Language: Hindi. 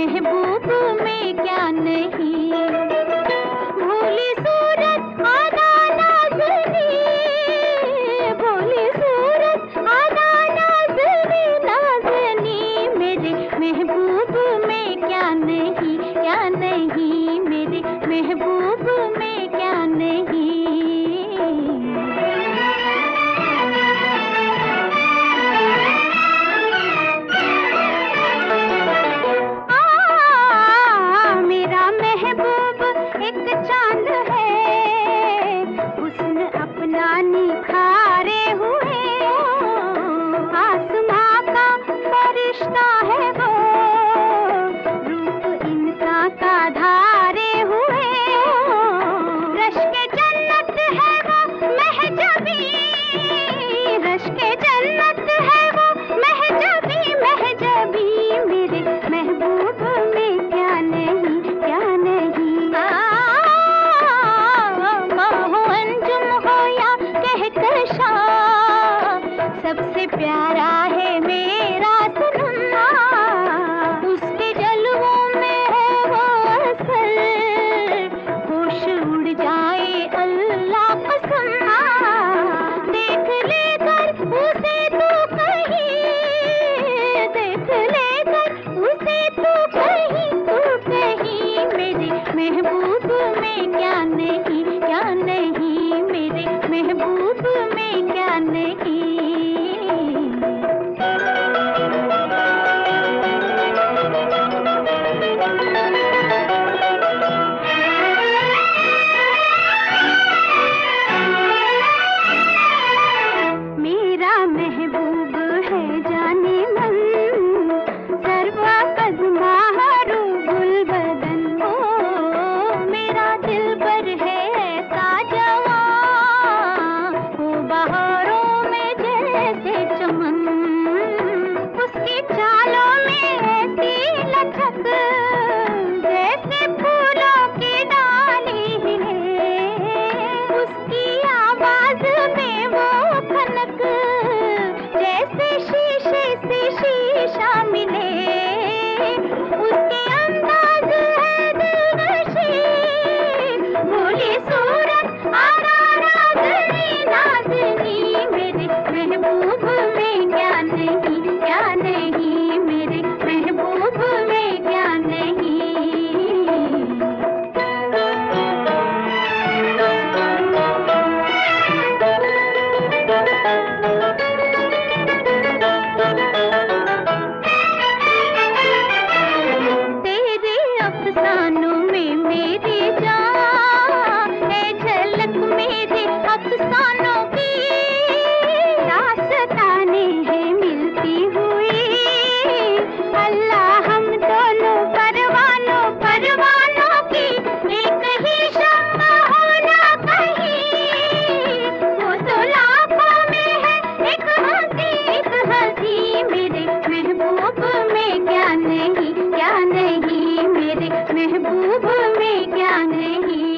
महबूब में क्या नहीं। भोली सूरत आदा नाज़नी, भोली सूरत आदा नाज़नी, नाज़नी मेरे महबूब में क्या नहीं, क्या नहीं मेरे महबूब में क्या नहीं। अपना निखारे हुए आसमां का फरिश्ता है वो, रूप इंसान का धारे हुए। रश के जन्नत है वो महजबी, रश के जन्नत है वो महजबी, महजबी मेरे महबूब में क्या नहीं, क्या नहीं। सबसे प्यारा है मेरा सनम, उसके जलवों में है वो असर, होश उड़ जाए अल्लाह कसम। देख लेकर उसे तू कहीं, देख लेकर उसे तू कहीं मेरे महबूब में क्या नहीं, क्या नहीं मेरे महबूब में क्या नहीं। मेरा महबूब है जाने मन, सर्वा कद माहरू गुलबदन हो। मेरा दिल पर है ऐसा जवां, हो बहारों में जैसे चमन। उसकी चालों में ऐसी लचक, जैसे फूलों की डाली हिले। उसकी आवाज में वो खनक, जैसे शीशे से शीशा मिले। उसके अंदाज है दिलनशी, भोली सूरत आरा नाज़नी, नाज़नी मेरे महबूब में क्या नहीं, क्या नहीं मेरे महबूब में क्या नहीं। तेरे अफसानों में मेरी जान है, झलक मेरे अफसानों की। दास्ताने हैं मिलती हुई, अल्लाह हम दोनों परवानों परवानों की एक ही शम्मा होना कहीं। वो तो लाखों में है एक हंसी, एक हंसी मेरे महबूब में क्या नहीं, क्या नहीं मेरे महबूब में क्या नहीं।